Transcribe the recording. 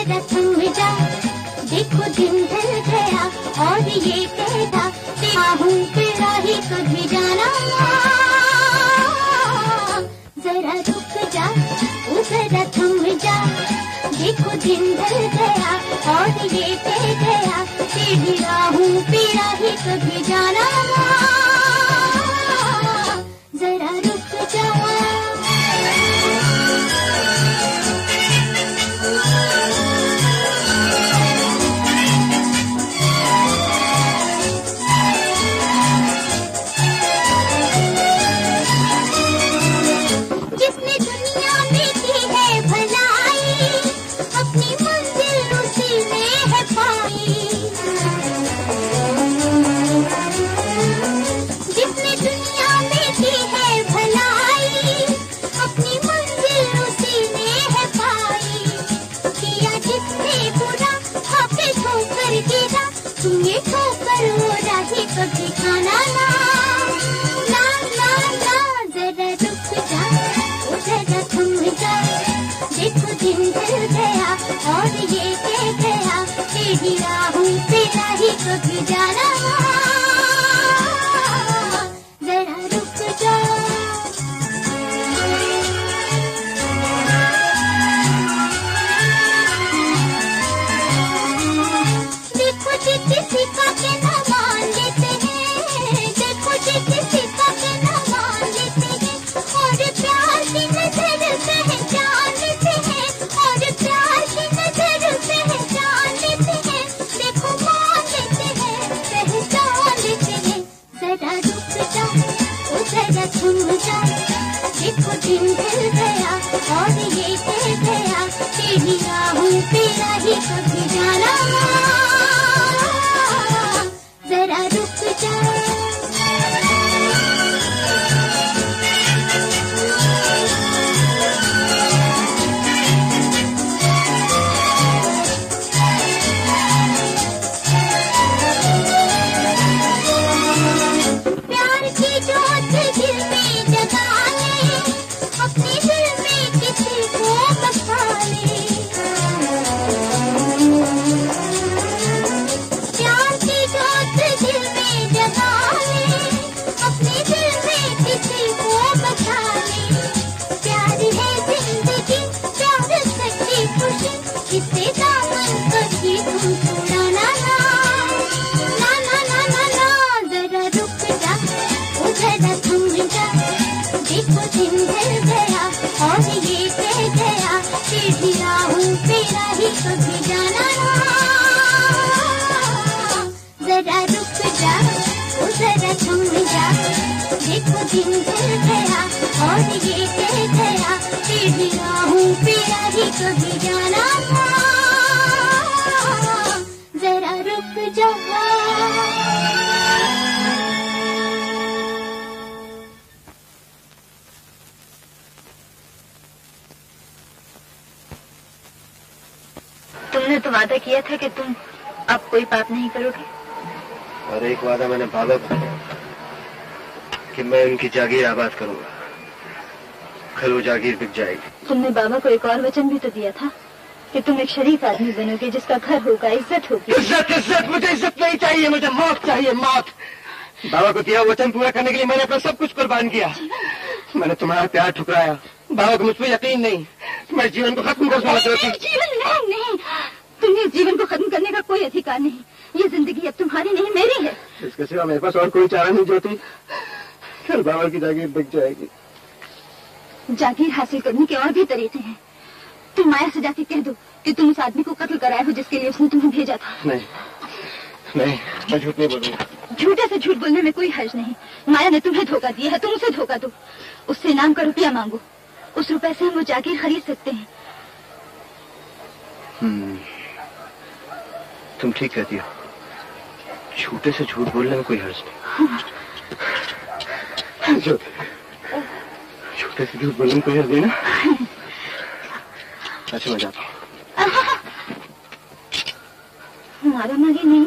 जरा थम जा, देखो दिन ढल गया और ये कहता हूँ तेरा ही कभी जाना। जरा रुक जा, जरा थम जा, देखो दिन ढल गया और ये कह गया तेरी राहों पे राही कभी जाना। जरा रुक जा। जिसने दुनिया में की है भलाई, अपनी मंजिल उसी में है पाई। जिसने दुनिया में की है भलाई, अपनी मंजिल उसी में है पाई। किया जिसने बुरा खाके ठोकर गिरा, तुम्हें ठोकर वो राही कभी खाना ना। ना ना ना, जरा रुक जा, जरा थम जा, देखो दिन ढल गया और ये कह गया तेरी राहों पे राही कभी जाना। जरा रुक जा। देखो जी किसी का के ना मान लेते हैं, देखो जी किसी का के ना मान लेते हैं, और प्यार की नजर पहचान लेते हैं, और प्यार की नजर पहचान लेते हैं। देखो मान लेते हैं, पहचान लेते हैं। जरा रुक जा, जरा थम जा, देखो दिन ढल गया और ये कह गया तेरी राहों पे राही कभी जाना। जरा रुक जा। प्यार की जोत दिल में जगा ले, अपने दिल में किसी को बसा ले। प्यार की जोत दिल में जगा ले, अपने दिल में किसी को बसा ले। प्यार है जिंदगी, प्यार सच्ची खुशी, इससे दामन कभी तुम छुड़ाना ना। ना ना ना ना ना, जरा रुक जा, जरा थम जा, देखो दिन ढल गया और ये कह गया तेरी राहों पे राही कभी जाना। जरा रुक जा, जरा थम जा, देखो दिन ढल गया और ये कह गया तेरी राहों पे राही कभी जाना। जरा रुक जा। तुमने तो वादा किया था कि तुम अब कोई पाप नहीं करोगे। और एक वादा मैंने बाबा को किया कि मैं उनकी जागीर आबाद करूंगा। कल वो जागीर बिक जाएगी। तुमने बाबा को एक और वचन भी तो दिया था कि तुम एक शरीफ आदमी बनोगे, जिसका घर होगा, इज्जत होगी। इज्जत इज्जत, मुझे इज्जत नहीं चाहिए, मुझे मौत चाहिए, मौत। बाबा को दिया वचन पूरा करने के लिए मैंने अपना सब कुछ कुर्बान किया। मैंने तुम्हारा प्यार ठुकराया, बाबा को मुझ पर यकीन नहीं, तुम्हारे जीवन को खत्म कर दूंगा। जीवन नहीं, तुम्हें जीवन को खत्म करने का कोई अधिकार नहीं। ये जिंदगी अब तुम्हारी नहीं, मेरी है। इसके सिवा मेरे पास और कोई चारा नहीं ज्योति। कल बाबा की जागीर बिक जाएगी। जागीर हासिल करने के और भी तरीके हैं। तुम माया से जाके कह दो कि तुम उस आदमी को कत्ल कराए हो जिसके लिए उसने तुम्हें भेजा था। नहीं, मैं झूठ नहीं बोलूंगा। झूठे से झूठ बोलने में कोई हर्ज नहीं। माया ने तुम्हें धोखा दिया है, तुम उसे धोखा दो। उससे इनाम का रुपया मांगो, उस रुपए से हम वो जागीर खरीद सकते हैं। तुम ठीक कहती हो, झूठे से झूठ बोलने में कोई हर्ज नहीं। झूठे से झूठ बोलने में कोई हर्ज नहीं ना। अच्छा मैं जाता हूँ। मारा मारी नहीं।